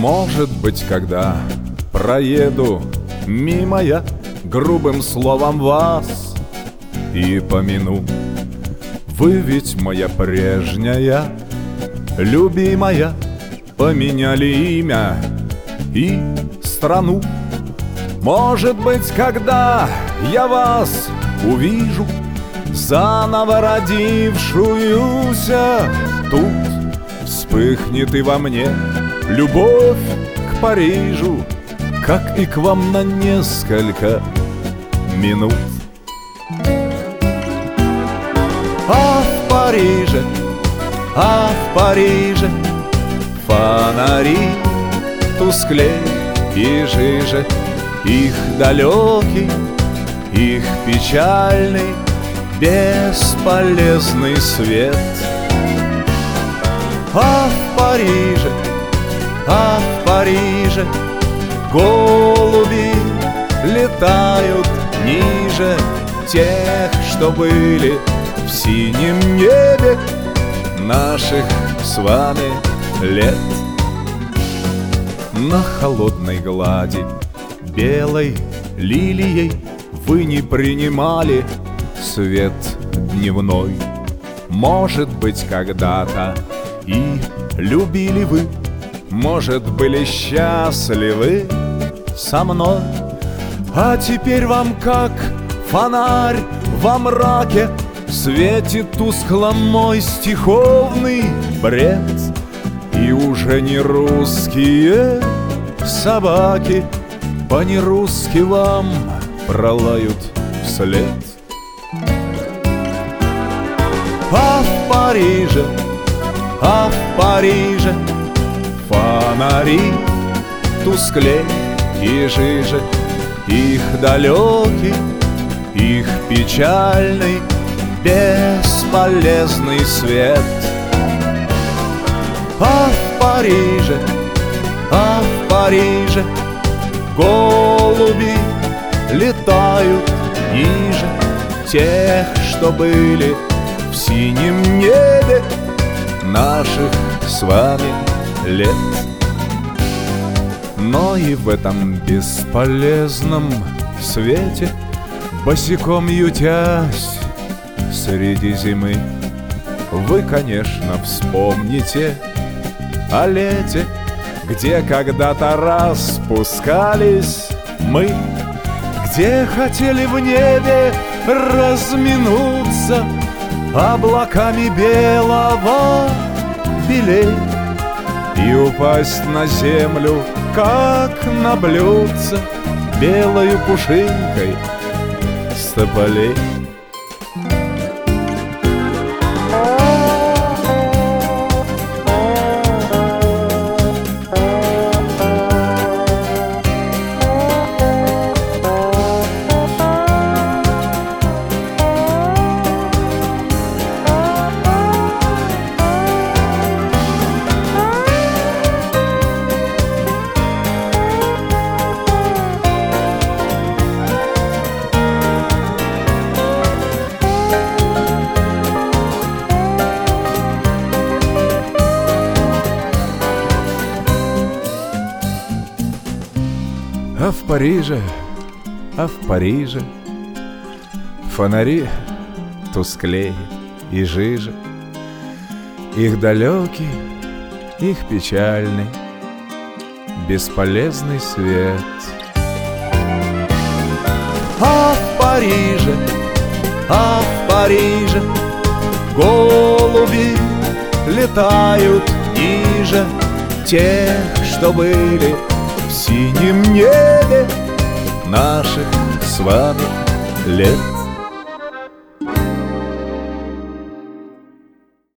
Может быть, когда проеду мимо я грубым словом вас и помяну, вы ведь моя прежняя, любимая, поменяли имя и страну. Может быть, когда я вас увижу, заново родившуюся, тут вспыхнет и во мне любовь к Парижу, как и к вам на несколько минут. А в Париже, а в Париже фонари тусклей и жиже, их далекий, их печальный, бесполезный свет. А в Париже, а в Париже голуби летают ниже тех, что были в синем небе наших с вами лет. На холодной глади белой лилией вы не принимали свет дневной. Может быть, когда-то и любили вы, может, были счастливы со мной. А теперь вам, как фонарь во мраке, светит тускло мой стиховный бред. И уже не русские собаки по-нерусски вам пролают вслед. А в Париже, а в Париже фонари тусклей и жиже, их далекий, их печальный, бесполезный свет. А в Париже, а в Париже голуби летают ниже тех, что были в синем небе наших с вами лет. Но и в этом бесполезном свете, босиком ютясь среди зимы, вы, конечно, вспомните о лете, где когда-то распускались мы, где хотели в небе разминуться облаками белого белей и упасть на землю, как на блюдце, белою пушинкой с тополей. А в Париже, а в Париже фонари тусклее и жиже, их далекий, их печальный, бесполезный свет. А в Париже, а в Париже голуби летают ниже тех, что были в синем небе наших с вами лет.